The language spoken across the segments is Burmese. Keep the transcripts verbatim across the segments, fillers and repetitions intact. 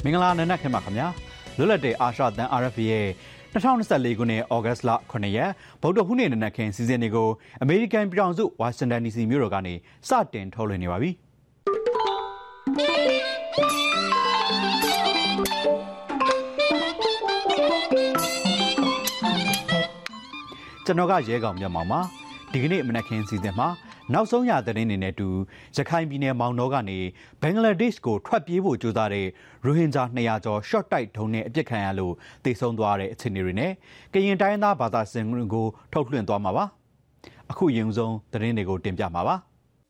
မင်္ဂလာနံနက်ခင်းပါခင်ဗျာလွတ်လပ်တဲ့အာရှတန် R F A ရဲ့၂၀၂၄ခုနှစ်ဩဂတ်လခုနှစ်ရက်ဗုဒ္ဓဟူးနေ့နံနက်ခင်းစီစဉ်တွေကိုအမေရိကန်ပြည်ထောင်စုဝါရှင်တန်ဒီစီမြို့တော်ကနေစတင်ထုတ်လွှင့်နေပါပြီကျွန်တော်ကရဲကောင်မြတ်မောင်ပါဒီကနေ့မနက်ခင်းစီစဉ်မှာနောက်ဆုံးရသတင်းတွေနဲ့တူရခိုင်ပြည်နယ်မောင်တော်ကနေဘင်္ဂလားဒေ့ရှ်ကိုထွက်ပြေးဖို့ကြိုးစားတဲ့ရိုဟင်ဂျာ၂၀၀ကျော်ရှော့တိုက်ဒုံနဲ့အပြစ်ခံရလို့တေဆုံးသွားတဲ့အခြေအနေတွေနဲ့ကရင်တိုင်းသားဘာသာစင်ကိုထုတ်လွှင့်သွားမှာပါအခုရင်ဆုံးသတင်းတွေကိုတင်ပြမှာပါ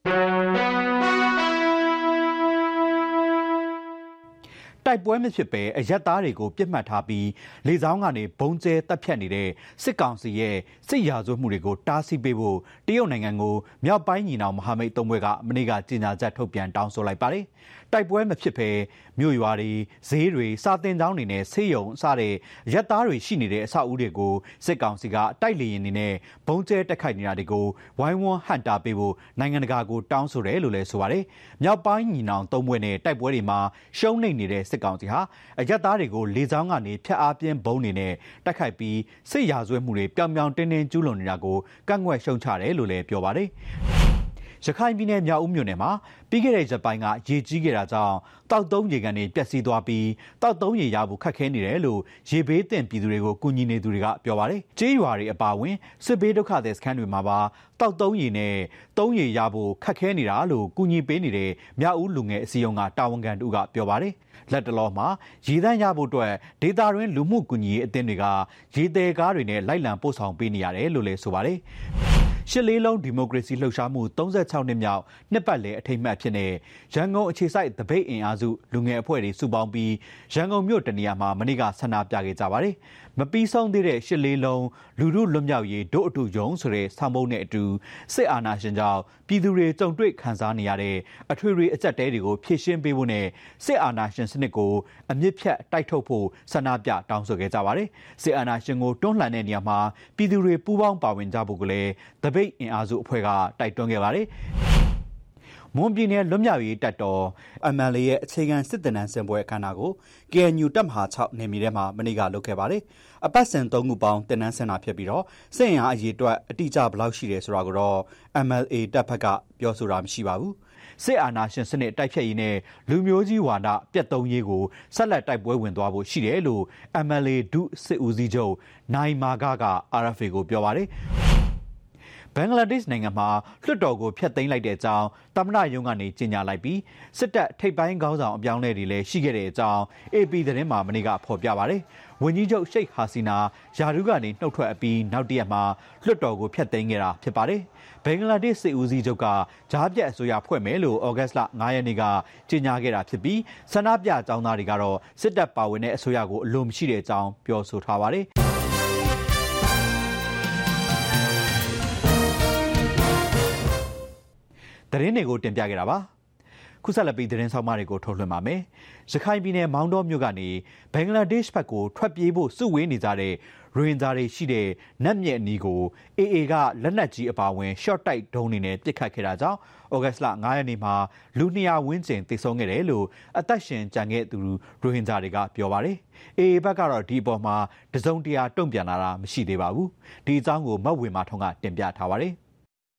တိုက်ပွဲမဖြစ်ပဲအရက်သားတွေကိုပြစ်မှတ်ထားပြီးလေကြောင်းကနေဘုံကျဲတပ်ဖြတ်နေတဲ့စစ်ကောင်စီရဲ့စစ်ရာဇဝတ်မှုတွေကိုတားဆီးပေးဖို့တရုတ်နိုင်ငံကိုမြောက်ပိုင်းညီနောင်မဟာမိတ်သုံးဘွဲကမနေ့ကကြေညာချက်ထုတ်ပြန်တောင်းဆိုလိုက်ပါတယ်တိုက်ပွဲမဖြစ်ပဲမြို့ရွာတွေဈေးတွေစာတင်ကျောင်းတွေနဲ့ဆေးရုံစတဲ့ရက်သားတွေရှိနေတဲ့အဆောက်အဦတွေကိုစစ်ကောင်စီကတိုက်လေရင်တွေနဲ့ဘုံကျဲတက်ခိုက်နေတာတွေကိုဝိုင်းဝန်းဟန့်တာပေးဖို့နိုင်ငံတကာကိုတောင်းဆိုတယ်လို့လည်းဆိုပါတယ်မြောက်ပိုင်းညီနောင်သုံးဘွဲနဲ့တိုက်ပွဲတွေမှာရှုံးနိမ့်နေတဲ့စစ်ကောင်စီဟာအရက်သားတွေကိုလေကြောင်းကနေဖျက်အားပြင်းဘုံတွေနဲ့တိုက်ခိုက်ပြီးစစ်ရာဇဝတ်မှုတွေပြောင်ပြောင်တင်းတင်းကျူးလွန်နေတာကိုကန့်ကွက်ရှုံချတယ်လို့လည်းပြောပါတယ်ရခိုင်ပြည်နယ်မြောက်ဦးမြို့နယ်မှာပြီးခဲ့တဲ့ရက်ပိုင်းကရေကြီးခဲ့တာကြောင့်တောက်သုံးရေကန်တွေပျက်စီးသွားပြီးတောက်သုံးရေရဖို့ခက်ခဲနေတယ်လို့ရေဘေးသင့်ပြည်သူတွေကိုကူညီနေသူတွေကပြောပါတယ်။ကျေးရွာတွေအပါအဝင်စစ်ဘေးဒုက္ခသည်စခန်းတွေမှာပါတောက်သုံးရေနဲ့သုံးရေရဖို့ခက်ခဲနေတာလို့ကူညီပေးနေတဲ့မြောက်ဦးလူငယ်အစည်းအရုံးကတာဝန်ခံတို့ကပြောပါတယ်။လက်တလောမှာရေတန်းရဖို့အတွက်ဒေတာတွင်လူမှုကူညီရေးအသင်းတွေကရေသည်ကားတွေနဲ့လိုက်လံပို့ဆောင်ပေးနေရတယ်လို့လည်းဆိုပါတယ်။ရှစ်လေးလုံးဒီမိုကရေစီလှုပ်ရှားမှု၃၆နှစ်မြောက်နှစ်ပတ်လည်အထိမ်းအမှတ်ဖြစ်နေရန်ကုန်အခြေစိုက်တပိတ်အင်အားစုလူငယ်အဖွဲ့တွေစုပေါင်းပြီးရန်ကုန်မြို့တနေရာမှာမနေ့ကဆန္ဒပြခဲ့ကြပါတယ်။မပြီးဆုံးသေးတဲ့ရှစ်လေးလုံးလူထုလွတ်မြောက်ရေးဒို့အတူယုံဆိုတဲ့ဆောင်ပုဒ်နဲ့အတူစစ်အာဏာရှင်ကြောင့်ပြည်သူတွေကြုံတွေ့ခံစားနေရတဲ့အထွေထွေအကျပ်တဲတွေကိုဖြေရှင်းပေးဖို့နဲ့စစ်အာဏာရှင်စနစ်ကိုအမြင့်ဖြတ်တိုက်ထုတ်ဖို့ဆန္ဒပြတောင်းဆိုခဲ့ကြပါတယ်။စစ်အာဏာရှင်ကိုတွန်းလှန်တဲ့နေရာမှာပြည်သူတွေပူးပေါင်းပါဝင်ကြဖို့ကလည်းတပိတ်အင်အားစုအဖွဲ့ကတိုက်တွန်းခဲ့ပါတယ်။မွန်ပြည်နယ်လွတ်မြောက်ရေးတပ်တော် M L A ရဲ့အခြေခံစစ်တပ်နန်းစင်ပွဲအခမ်းအနားကို K N U တပ်မဟာ၆နေမြေထဲမှာမနေ့ကလုပ်ခဲ့ပါတယ်။အပတ်စဉ်သုံးခုပေါင်းတင်နန်းစင်တာဖြစ်ပြီးတော့စစ်အင်အားအရေးအတွက်အတိအကျဘယ်လောက်ရှိတယ်ဆိုတာကိုတော့ M L A တပ်ဖက်ကပြောဆိုတာမရှိပါဘူး။စစ်အာဏာရှင်စနစ်တိုက်ဖြတ်ရေးနဲ့လူမျိုးကြီးဝါဒပြတ်သုံးရေးကိုဆက်လက်တိုက်ပွဲဝင်သွားဖို့ရှိတယ်လို့ M L A ဒုစစ်ဦးစီးချုပ်နိုင်မာကက R F A ကိုပြောပါတယ်။ဘင်္ဂလားဒေ့ရှ်နိုင်ငံမှာလွှတ်တော်ကိုဖျက်သိမ်းလိုက်တဲ့အကြောင်းသမ္မတရုံးကနေကြေညာလိုက်ပြီးစစ်တပ်ထိပ်ပိုင်းခေါင်းဆောင်အပြောင်းအလဲတွေလည်းရှိခဲ့တဲ့အကြောင်း A P သတင်းမှာမနေ့ကဖော်ပြပါတယ်။ဝန်ကြီးချုပ်ရှိတ်ဟာစီနာယာဒူးကနေနှုတ်ထွက်အပြီးနောက်တရက်မှာလွှတ်တော်ကိုဖျက်သိမ်းခဲ့တာဖြစ်ပါတယ်။ဘင်္ဂလားဒေ့ရှ်စစ်ဦးစီးချုပ်ကကြားပြတ်အစိုးရဖွဲ့မယ်လို့ဩဂတ်လ၅ရက်နေ့ကကြေညာခဲ့တာဖြစ်ပြီးဆန္ဒပြအကြောင်းသားတွေကတော့စစ်တပ်ပါဝင်တဲ့အစိုးရကိုအလိုမရှိတဲ့အကြောင်းပြောဆိုထားပါတယ်။သတင်းတွေကိုတင်ပြခဲ့တာပါခုဆက်လက်ပြီးသတင်းဆောင်မတွေကိုထုတ်လွှင့်ပါမယ်ရခိုင်ပြည်နယ်မောင်တော်မြို့ကနေဘင်္ဂလားဒေ့ရှ်ဘက်ကိုထွက်ပြေးဖို့စုဝေးနေကြတဲ့ရိုဟင်ဂျာတွေရှိတဲ့နတ်မြက်အနီးကို A A ကလက်နက်ကြီးအပါအဝင်ရှော့တိုက်ဒုံးတွေနဲ့ပစ်ခတ်ခဲ့တာကြောင့်ဩဂတ်လ၅ရက်နေ့မှာလူ၂၀၀ဝန်းကျင်သေဆုံးခဲ့တယ်လို့အသက်ရှင်ကျန်ခဲ့သူရိုဟင်ဂျာတွေကပြောပါတယ်။ A A ဘက်ကတော့ဒီအပေါ်မှာတစုံတရာတုံ့ပြန်လာတာမရှိသေးပါဘူး။ဒီအကြောင်းကိုမတ်ဝေမာထုံးကတင်ပြထားပါတယ်။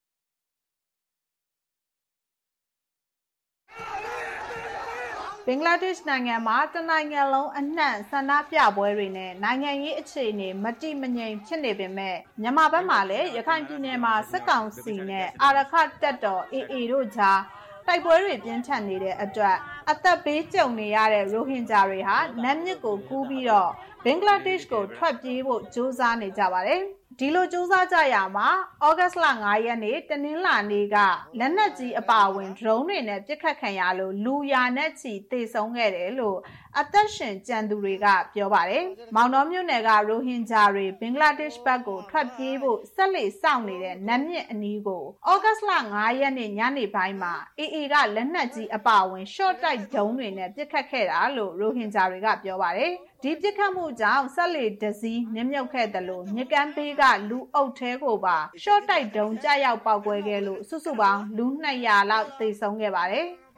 ဘင်္ဂလားဒေ့ရှ်နိုင်ငံမှာတနိုင်ငံလုံးအနှံ့ဆန္ဒပြပွဲတွေနဲ့နိုင်ငံရေးအခြေအနေမတိမငြိမ်ဖြစ်နေပေမဲ့မြန်မာဘက်မှာလည်းရခိုင်ပြည်နယ်မှာစစ်ကောင်စီနဲ့အာရခတပ်တော် A A တို့ကြားတိုက်ပွဲတွေပြင်းထန်နေတဲ့အတွက်အသက်ဘေးကြုံနေရတဲ့ရိုဟင်ဂျာတွေဟာနတ်မြစ်ကိုကူးပြီးတော့ဘင်္ဂလားဒေ့ရှ်ကိုထွက်ပြေးဖို့ကြိုးစားနေကြပါတယ်။ဒီလိုစူးစမ်းကြရမှာဩဂတ်လ၅ရက်နေ့တနင်္လာနေ့ကလက်နက်ကြီးအပါအဝင်ဒရုန်းတွေနဲ့ပစ်ခတ်ခံရလို့လူရာနဲ့ချီသေဆုံးခဲ့တယ်လို့အသက်ရှင်ကြံသူတွေကပြောပါတယ်။မောင်တော်မြို့နယ်ကရိုဟင်ဂျာတွေဘင်္ဂလားဒေ့ရှ်ဘက်ကိုထွက်ပြေးဖို့ဆက်လက်စောင့်နေတဲ့နတ်မြစ်အနီးကိုဩဂတ်လ၅ရက်နေ့ညနေပိုင်းမှာ A A ကလက်နက်ကြီးအပါအဝင်ရှော့တိုက်ဒုံးတွေနဲ့ပစ်ခတ်ခဲ့တာလို့ရိုဟင်ဂျာတွေကပြောပါတယ်။ဒီပစ်ခတ်မှုကြောင့်ဆက်လက်ဒဇီးနစ်မြုပ်ခဲ့တယ်လို့မြကမ်းပေးကလူအုပ်ထဲကိုပါရှော့တိုက်ဒုံးကြရောက်ပောက်ကွဲခဲ့လို့စုစုပေါင်းလူ၂၀၀လောက်သေဆုံးခဲ့ပါတယ်။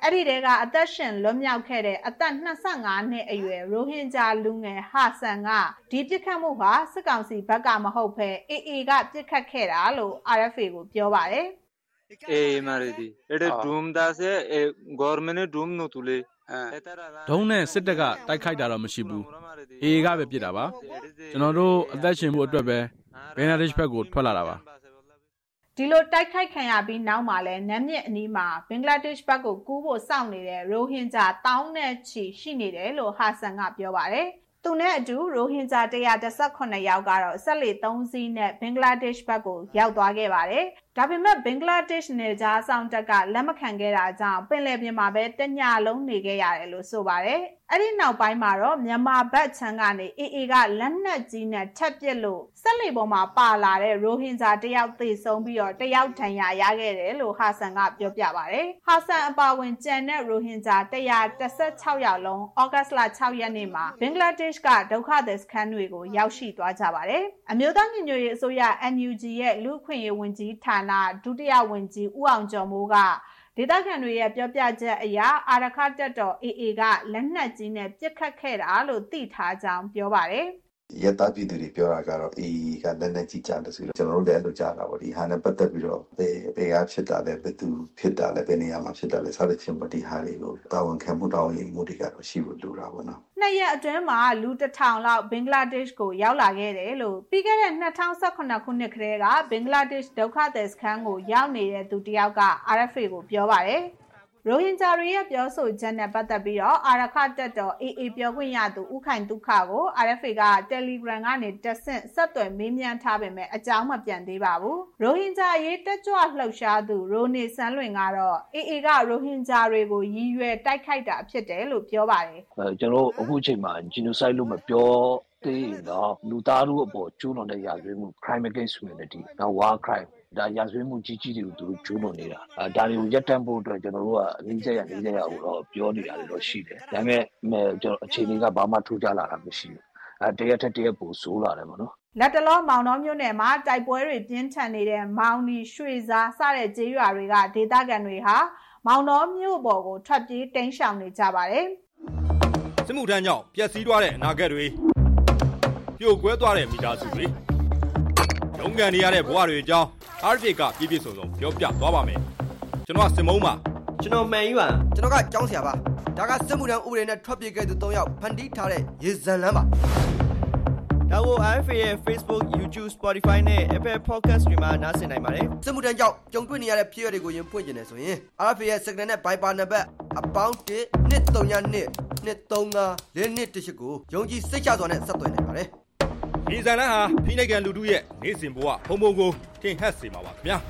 အဲ့ဒီတဲကအသက်ရှင်လွတ်မြောက်ခဲ့တဲ့အသက်၂၅နှစ်အရွယ်ရိုဟင်ဂျာလူငယ်ဟာဆန်ကဒီပြစ်ခတ်မှုဟာစစ်ကောင်စီဘက်ကမဟုတ်ဘဲ အေအေ ကပြစ်ခတ်ခဲ့တာလို့ အာရ်အက်ဖ်အေ ကိုပြောပါတယ်အေးမာရီဒီအဲ့ဒါဒုံဒါဆေဂေါ်မန်ဒုံနိုတူလေဒုံနဲ့စစ်တပ်ကတိုက်ခိုက်တာတော့မရှိဘူးအေအေကပဲပြစ်တာပါကျွန်တော်တို့အသက်ရှင်ဖို့အတွက်ပဲဘင်္ဂလားဒေ့ရှ်ဘက်ကိုထွက်လာတာပါဒီလိုတိုက်ခိုက်ခံရပြီးနောက်မှာလဲနမ်းမြစ်အနီးမှာဘင်္ဂလားဒေ့ရှ်ဘက်ကိုကူးဖို့စောင့်နေတဲ့ရိုဟင်ဂျာတောင်းနဲ့ချီရှိနေတယ်လို့ဟာဆန်ကပြောပါတယ်သူနဲ့အတူရိုဟင်ဂျာone hundred eighty-nineယောက်ကတော့ဆက်လက်သုံးစီးနဲ့ဘင်္ဂလားဒေ့ရှ်ဘက်ကိုရောက်သွားခဲ့ပါတယ်ဒါပေမဲ့ဘင်္ဂလားဒေ့ရှ်နယ်ခြားဆောင်တပ်ကလက်မခံခဲ့တာကြောင့်ပင်လယ်ပြင်မှာပဲတညလုံးနေခဲ့ရတယ်လို့ဆိုပါတယ်အဲ့ဒီနောက်ပိုင်းမှာတော့မြန်မာဘက်ခြမ်းကနေ အေအေ ကလက်နက်ကြီးနဲ့ထပ်ပစ်လို့ဆက်လက်ပေါ်မှာပါလာတဲ့ရိုဟင်ဂျာတယောက်သေဆုံးပြီးတော့တယောက်ဒဏ်ရာရခဲ့တယ်လို့ဟာဆန်ကပြောပြပါတယ်ဟာဆန်အပါဝင်ကျန်တဲ့ရိုဟင်ဂျာone hundred eighty-sixယောက်လုံးဩဂတ်စ်လsixရက်နေ့မှာဘင်္ဂလားဒေ့ရှ်ကဒုက္ခသည်စခန်းတွေကိုရောက်ရှိသွားကြပါတယ်အမျိုးသားညီညွတ်ရေးအစိုးရ N U G ရဲ့လူ့အခွင့်အရေးဝန်ကြီးဌာနဒုတိယဝန်ကြီးဦးအောင်ကျော်မိုးကဒေသခံတွေရဲ့ပြောပြချက်အရအာရခတပ်တော် အေအေ ကလက်နက်ကြီးနဲ့ပစ်ခတ်ခဲ့တာလို့သိထားကြောင်းပြောပါတယ်ရတပြည်သူတွေပြောတာကတော့ အေအေ ကလက်နက်ကြီးကြတယ်ဆိုတော့ကျွန်တော်တို့လည်းအဲ့လိုကြားတာပေါ့ဒီဟာနဲ့ပတ်သက်ပြီးတော့ဘယ်ဘယ်ကဖြစ်တာလဲဘယ်သူဖြစ်တာလဲဘယ်နေရာမှာဖြစ်တာလဲစသဖြင့်ပေါ့ဒီဟာတွေကိုတာဝန်ခံမှုတောင်းရင်မှုတွေကတော့ရှိဖို့လိုတာပေါ့နော်နှစ်ရက်အတွင်းမှာလူတစ်ထောင်လောက်ဘင်္ဂလားဒေ့ရှ်ကိုရောက်လာခဲ့တယ်လို့ပြီးခဲ့တဲ့two thousand seventeenခုနှစ်ကတည်းကဘင်္ဂလားဒေ့ရှ်ဒုက္ခသည်စခန်းကိုရောက်နေတဲ့သူတယောက်က အာရ်အက်ဖ်အေ ကိုပြောပါတယ်ရိုဟင်ဂျာတွေရဲ့ပြောဆိုချက်နဲ့ပတ်သက်ပြီးတော့အာရခတပ်တော် အေအေ ပြောခွင့်ရသူဦးခိုင်ဒုက္ခကို အာရ်အက်ဖ်အေ က Telegram ကနေတဆင့်ဆက်သွယ်မေးမြန်းထားပေမဲ့အကြောင်းမပြန်သေးပါဘူးရိုဟင်ဂျာအရေးတက်ကြွလှုပ်ရှားသူရိုနေဆန်းလွင်ကတော့ အေအေ ကရိုဟင်ဂျာတွေကိုရည်ရွယ်တိုက်ခိုက်တာဖြစ်တယ်လို့ပြောပါတယ်အဲကျွန်တော်အခုအချိန်မှာ genocide လို့မပြောသေးတော့လူသားတို့အပေါ်ကျူးလွန်တဲ့ရာဇဝတ်မှု crime against humanity နော် war crimeဒါရာဇဝတ်မှုကြီးကြီးတွေကိုသူတို့ကျူးလွန်နေတာအဲဒါတွေကိုရပ်တန့်ဖို့အတွက်ကျွန်တော်တို့ကအလေးချက်ရလေးချက်ရကိုတော့ပြောနေတာတွေတော့ရှိတယ်ဒါပေမဲ့ကျွန်တော်အခြေအနေကဘာမှထူးခြားလာတာမရှိဘူးအဲတရက်ထက်တရက်ပိုဆိုးလာတယ်ပေါ့နော်လက်တလောမောင်နှောမြို့နယ်မှာတိုက်ပွဲတွေပြင်းထန်နေတဲ့မောင်နီရွှေစားစတဲ့ကျေးရွာတွေကဒေသခံတွေဟာမောင်နှောမြို့ပေါ်ကိုထွက်ပြေးတိမ်းရှောင်နေကြပါတယ်စစ်မှုထမ်းကြောင့်ပျက်စီးသွားတဲ့အနာဂတ်တွေပြိုကွဲသွားတဲ့မိသားစုတွေရုန်းကန်နေရတဲ့ဘဝတွေအကြောင်းအာရ်အက်ဖ်အေ ကပြည့်ပြည့်စုံစုံပြောပြသွားပါမယ်ကျွန်တော်ကစင်မုံပါကျွန်တော်မှန်ယူပါကျွန်တော်ကကျောင်းဆရာပါဒါကစစ်မှုထမ်းဥပဒေနဲ့ထွက်ပြေးခဲ့သူ၃ယောက်ဖန်တီးထားတဲ့ရေဇံလန်းပါဒါကို အာရ်အက်ဖ်အေ ရဲ့ Facebook, YouTube, Spotify နဲ့ Apple Podcast တွေမှာနားဆင်နိုင်ပါတယ်စစ်မှုထမ်းကြောင့်ကြုံတွေ့နေရတဲ့ဖြစ်ရပ်တွေကိုရင်ဖွင့်ကျင်နေဆိုရင် အာရ်အက်ဖ်အေ ရဲ့ Signal နဲ့ Viber နံပါတ်အပေါင်းone two three two two three five fourကိုယုံကြည်စိတ်ချစွာနဲ့ဆက်သွယ်နိုင်ပါတယ်ဒီဇာတ်လမ်းဟာဖိနှိပ်ကန်လူထုရဲ့နေ့စဉ်ဘဝဖုံဖုံကိုထင်ဟပ်စေမှာပါခင်ဗျာ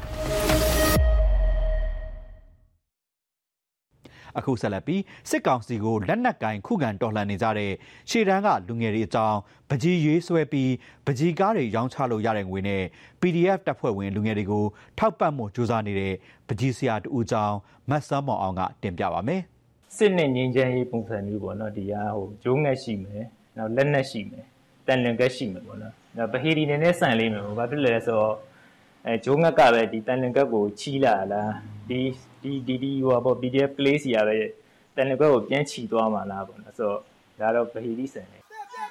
အခုဆက်လက်ပြီးစစ်ကောင်စီကိုလက်နက်ကင်ခုခံတော်လှန်နေကြတဲ့ရှေ့တန်းကလူငယ်တွေအကြောင်းပကြီးရွေးဆွဲပြီးပကြီးကားတွေရောင်းချလို့ရတဲ့ငွေနဲ့ ပီဒီအက်ဖ် တပ်ဖွဲ့ဝင်လူငယ်တွေကိုထောက်ပံ့မှုစူးစမ်းနေတဲ့ပကြီးဆရာတူအကြောင်းမတ်ဆန်းမောင်အောင်ကတင်ပြပါမယ်စစ်နဲ့ငင်းချမ်းရေးပုံစံမျိုးပေါ့နော်ဒီဟာဟိုဂျိုးငက်ရှိမယ်နောက်လက်နက်ရှိမယ်တန်လင်ကက်ရှိမယ်ပေါ့နော်ဒါဗဟီဒီနေနဲ့ဆန်လေးမယ်ဘာဖြစ်လဲဆိုတော့အဲဂျိုးငက်ကပဲဒီတန်လင်ကက်ကိုချီလာလားဒီဒီဒီဒီဟိုပေါ့ ပီဒီအက်ဖ် place ရပဲတန်လင်ကက်ကိုပြန်ချီသွားမှာလားပေါ့နော်ဆိုတော့ဒါတော့ဗဟီဒီဆန်လေး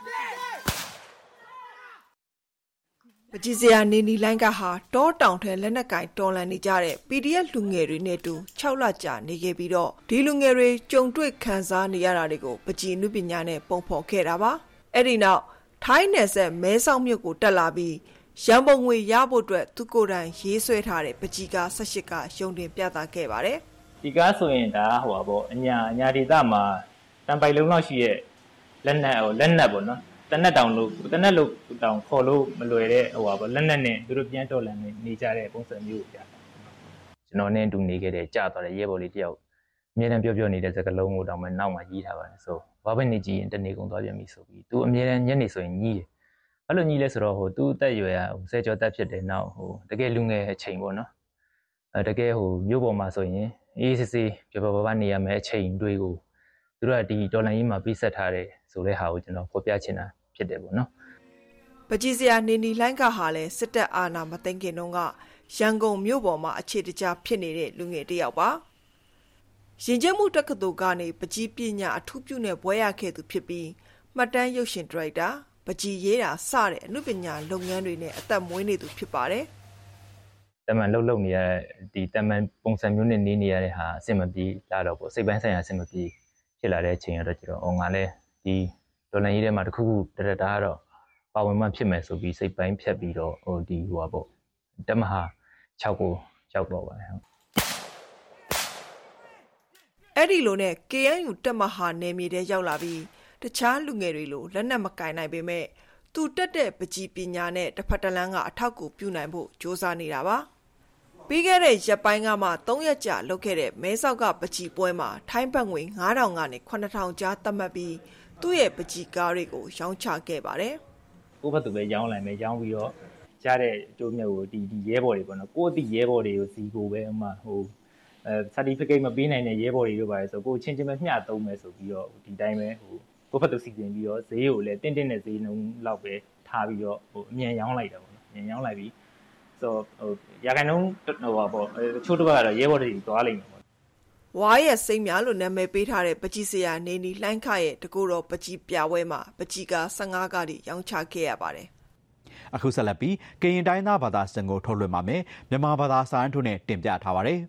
ပကြီးစရာနေနီလိုင်းကဟာတောတောင်ထဲလက်နက်ကင်တော်လန်နေကြတဲ့ ပီဒီအက်ဖ် လူငယ်တွေနဲ့တူ၆လကြာနေခဲ့ပြီးတော့ဒီလူငယ်တွေကြုံတွေ့ခံစားနေရတာတွေကိုပကြီးနုပညာနဲ့ပုံဖော်ခဲ့တာပါအဲ့ဒီနောက်ထိုင်းနယ်ဆက်မဲဆောက်မြို့ကိုတက်လာပြီးရန်ပုံငွေရဖို့အတွက်သူကိုယ်တိုင်ရေးဆွဲထားတဲ့ပကြီးကား၁၈ကားရုံတင်ပြသခဲ့ပါတယ်ဒီကားဆိုရင်ဒါဟိုပါပေါ့အညာအညာဒေသမှာတန်ပိုင်လုံးလောက်ရှိရဲ့လက်နက်ဟိုလက်နက်ပေါ့နော်တနက်တောင်လို့တနက်လို့တောင်ခေါ်လို့မလွယ်တဲ့ဟိုပါပေါ့လက်နက်နဲ့သူတို့ပြန်တော်လန်နေနေကြတဲ့ပုံစံမျိုးကိုပြတာကျွန်တော်နဲ့တူနေခဲ့တဲ့ကြာသွားတဲ့ရဲဘော်လေးတယောက်အမြဲတမ်းပြောပြောနေတဲ့စကားလုံးကိုတောင်မှနောက်မှရေးထားပါတယ်ဆိုဘာပဲနေကြည့်ရင်တနေကုန်သွားပြန်ပြီဆိုပြီးသူအမြဲတမ်းညနေဆိုရင်ညည်းတယ်အဲ့လိုညည်းလဲဆိုတော့ဟိုသူ့အသက်အရွယ်ဟိုဆယ်ကျော်သက်ဖြစ်တယ်နောက်ဟိုတကယ်လူငယ်အချိန်ပေါ့နော်အဲတကယ်ဟိုမြို့ပေါ်မှာဆိုရင်အေးစစ်စစ်ပြောပြောပါပါနေရမယ်အချိန်တွေကိုသူတို့ကဒီဒေါ်လာရင်းမှာပြဆက်ထားတယ်ဆိုတဲ့ဟာကိုကျွန်တော်ဖော်ပြချင်တာဖြစ်တယ်ပေါ့နော်ပကြီးစရာနေနီလိုင်းကဟာလဲစစ်တပ်အာဏာမသိမ်းခင်တုန်းကရန်ကုန်မြို့ပေါ်မှာအခြေတကျဖြစ်နေတဲ့လူငယ်တစ်ယောက်ပါရင်ကျက်မှုတက္ကသိုလ်ကနေပကြီးပညာအထူးပြုနဲ့ဘွဲရခဲ့သူဖြစ်ပြီးမှတ်တမ်းရုပ်ရှင်ဒါရိုက်တာပကြီးရေးတာစတဲ့အမှုပညာလုပ်ငန်းတွေနဲ့အသက်မွေးနေသူဖြစ်ပါတယ်တမန်လှုပ်လှုပ်နေရတဲ့ဒီတမန်ပုံစံမျိုးနဲ့နေနေရတဲ့ဟာအဆင်မပြေလာတော့ပေါ့စိတ်ပိုင်းဆိုင်ရာအဆင်မပြေဖြစ်လာတဲ့အချိန်တော့ကျတော့အော်ငါလည်းဒီဒေါ်လာရေးထဲမှာတခုခုတရတာကတော့ပါဝင်မှဖြစ်မယ်ဆိုပြီးစိတ်ပိုင်းဖြတ်ပြီးတော့ဟိုဒီဟိုပါပေါ့တမဟာ၆ကိုရောက်တော့ပါတယ်ဟုတ်အဲ့ဒီလိုနဲ့ K N U တက်မဟာနယ်မြေထဲရောက်လာပြီးတခြားလူငယ်တွေလိုလက်နက်မကင်နိုင်ပေမဲ့သူတက်တဲ့ပကြီးပညာနဲ့တစ်ဖက်တစ်လမ်းကအထောက်အကူပြုနိုင်ဖို့စ조사နေတာပါပြီးခဲ့တဲ့ရက်ပိုင်းကမှ၃ရက်ကြာလုပ်ခဲ့တဲ့မဲဆောက်ကပကြီးပွဲမှာထိုင်းဘတ်ငွေ၅ထောင်ကနေ၇ထောင်ကြားသတ်မှတ်ပြီးသူ့ရဲ့ပကြီးကားတွေကိုရောင်းချခဲ့ပါတယ်ကိုယ့်ဘက်သူပဲရောင်းလိုက်မယ်ရောင်းပြီးတော့ရတဲ့အကျိုးမြတ်ကိုဒီဒီရဲဘော်တွေပေါ့နော်ကိုယ့်အသည့်ရဲဘော်တွေကိုစီကိုပဲအမှဟိုအဲ certificate မပေးနိုင်တဲ့ရဲဘော်တွေတို့ပါတယ်ဆိုကိုချင်းချင်းပဲမျှသုံးမယ်ဆိုပြီးတော့ဒီတိုင်းပဲဟိုကိုယ့်ဘက်သူစီစဉ်ပြီးတော့ဈေးကိုလည်းတင့်တင့်နဲ့ဈေးနှုန်းလောက်ပဲထားပြီးတော့ဟိုအမြန်ရောင်းလိုက်တာပေါ့နော်အမြန်ရောင်းလိုက်ပြီးဆိုဟိုရာခိုင်နှုန်းဟိုပါပေါ့တချို့တစ်ပတ်ကတော့ရဲဘော်တွေသွားလိမ့်မယ်ပေါ့ဝါရဲ့စိတ်များလို့နာမည်ပေးထားတဲ့ပကြီးစရာနေနီလှိုင်းခရဲ့တကူတော်ပကြီးပြပွဲမှာပကြီးက၁၅ကားတိရောင်းချခဲ့ရပါတယ်အခုဆက်လက်ပြီးကရင်တိုင်းသားဘာသာစံကိုထုတ်လွှင့်ပါမယ်မြန်မာဘာသာစာအုပ်ထုနဲ့တင်ပြထားပါတယ်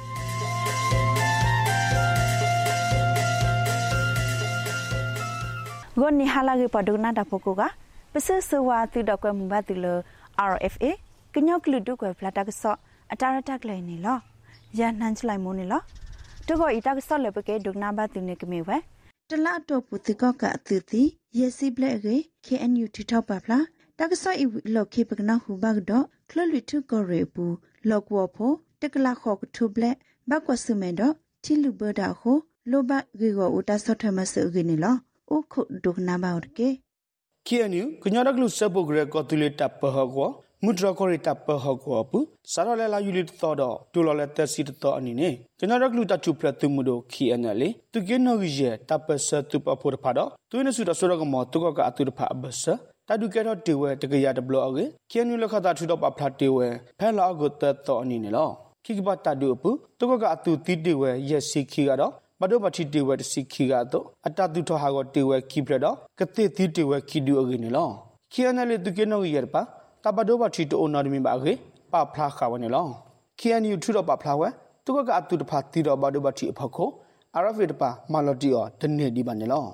ဂိုနီဟာလာကေပဒုနာတာဖိုကိုကပစဆဝါတူဒကွမ်ဘတ်လ R F A ကညောကလူဒုကွယ်ဖလာတက်ဆော့အတာရတက်လေနေလောရန်နှန်ချလိုက်မိုးနေလောတကောဤတက်ဆော့လေပကေဒုနာဘတ်တူနေကမေဝဲတလတ်တော့ပူတကောကအတူတီယေစီဘလက်ကေ K N U တီထောက်ပါဖလားတက်ဆော့ဤလောခေပကနာဟူဘတ်တော့ခလလူထုကောရေပူလောကဝဖိုတကလာခောကထုဘလက်ဘကွစမဲတော့တီလူဘဒါဟိုလိုဘဂေကိုဦးတဆော့ထမဆူဂင်းနေလောအခုဒုနာဘောက်ကေ K N U ကညရကလူစပုဂရကောတူလတပ်ပဟကောမုဒရကောရတပ်ပဟကောပူစာရလဲလာယူလီတော်တော့တူလလက်တက်စီတော်အနိနေကညရကလူတချူပရတုမှုတို့ K N L တူကင်းနိုရီရဲ့တပ်ပစတူပဖို့ဖာတော့သူနေစုတော်ဆိုရကမောတုကကအတူတဖာအဘဆတဒုကေတော့တေဝဲတကရဒဘလောကေ K N U လခတာထူတော့ပဖလာတေဝဲဖဲလာကိုတတော်အနိနေလောခိကပတဒုပူတုကကအတူတီတေဝဲရဲ့စီခီကတော့ဘဒိုပတိတေဝဲတစီခီကတော့အတတုထဟာကိုတေဝဲခီပြတော့ကတိတီတေဝဲခီဒူအကိနေလော K N L တူကင်းနိုရီရဲ့ပါတဘဒိုပတိတိုနော်ဒမီဘာကေပဖလာခါဝနေလော K N U ထူတော့ပဖလာဝဲတုကကအတူတဖာတီတော့ဘဒိုပတိအဖခို R F A တပါမာလော်တီအော်တနေဒီပါနေလော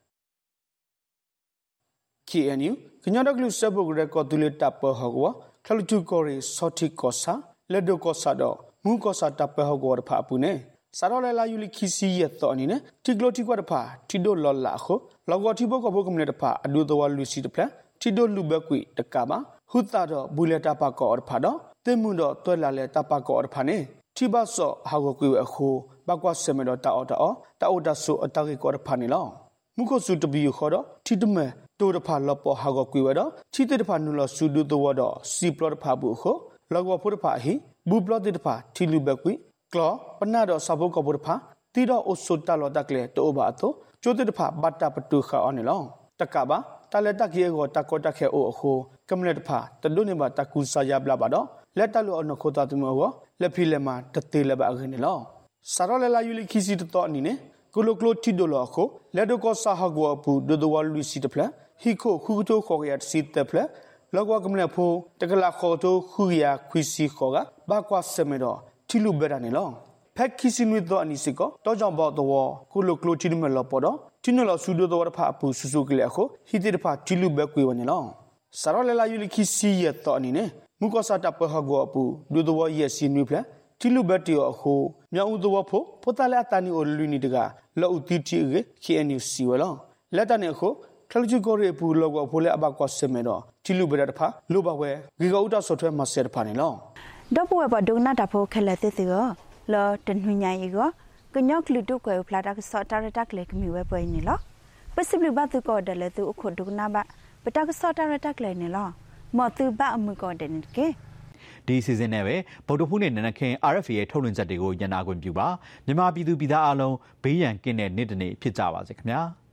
K N U ကညတော့ကလူစပုဂရကောတူလတပ်ပဟကောခလတူကောရီစောတိကောစာလက်ဒိုကောစာတော့မူကောစာတပ်ပဟကောတဖာပူနေစာရလဲလာယူလီခီစီရဲ့တော့အနေနဲ့တီကလိုတီကွာတဖာတီဒိုလော်လာခိုလောကတီဘောကဘောကမနေတဖာအဒူတော်လူစီတဖလာတီဒိုလူဘကွီတကမာဟူတာတော့ဘူလက်တပကောတဖာတော့တင်မှုတော့တွဲလာလဲတပကောတဖာနေတီဘဆော့ဟာကိုကွေအခုဘကွာစမေတော့တာအော်တာအော်တာအော်တာဆိုအတကေကောတဖာနေလောမုခဆုတဘီခေါ်တော့တီတမဲတိုတဖာလောပေါ်ဟာကိုကွေဝတော့ချီတတဖာနူလောဆူဒူတော့တော့စီပလောတဖာဘူးခိုလောကဖို့တဖာဟီဘူပလောတဖာတီလူဘကွီကလောပနာတော့စဘုကဘုဖာတီတော့အဆုတလောတကလေတိုဘာတော့ကျိုးတဖာဘတ်တာပတူခါအော်နေလောတကဘာတလက်တကေကိုတကောတခဲအိုအခုကမလက်တဖာတဒုနေမတကူစာရဘလာပါတော့လက်တလို့အနခိုတာတမောလက်ဖီလက်မှာတသေးလက်ပါအခင်းနေလောစာရလလာယူလီခီစီတော့အနီနေကိုလိုကလိုတီဒိုလောအခုလက်ဒကောစာဟကောပူဒိုဒဝလူစီတဖလာဟီခိုခုတိုခေါ်ရစီတဖလာလောကကမလက်ဖိုတကလာခေါ်တိုခူရခွီစီခေါ်ကဘာကွာစမေတော့တီလူဘရနေလောဖက်ခီစီနွေတော့အနီစီကောတော့ကြောင့်ပေါ့တော့ကိုလိုကလိုတီနမလောပေါ်တော့တီနလောဆူဒိုတော့ဖာပူဆူဆူကလေအခုဟီတီတဖာတီလူဘကွေဝနေလောစာရလလာယူလီခီစီရတော့အနီနေမူကောစာတပ်ပဟကောပူဒိုတော့ရဲ့စီနွေဖလာတီလူဘတီအခုမြောက်ဦးတော့ဖို့ပိုတလာတနီအိုလူနီတကလောဦးတီတီကေ K N U စီဝလောလက်တနေအခုခလချူကိုရေပူလောကဖိုလေအဘကွာစမေတော့တီလူဘရတဖာလိုပါဝဲဂီဂောဥတာဆော့ထွဲမဆက်တဖာနေလောဒေါ်ပွဲဘဒုနာတာဖိုခလက်တေတေလောတန်ညိုင်ရီကိုကညောကလူတုကွယ်ဖလာတာဆော့တာရတက်လေကမီဝဲပွဲနေလောပစိဘလဘတ်ကောဒလေသူအခုဒုနာဘပတကဆော့တာရတက်လေနေလောမော်သူဘအမှုကောတဲ့နေကေဒီစီဇန်နဲ့ပဲဗုဒ္ဓဖူးနဲ့နနခင် R F A ရဲ့ထုတ်လွှင့်ချက်တွေကိုညနာခွင့်ပြုပါမြန်မာပြည်သူပြည်သားအားလုံးဘေးရန်ကင်းတဲ့နေ့တစ်နေ့ဖြစ်ကြပါစေခင်ဗျာ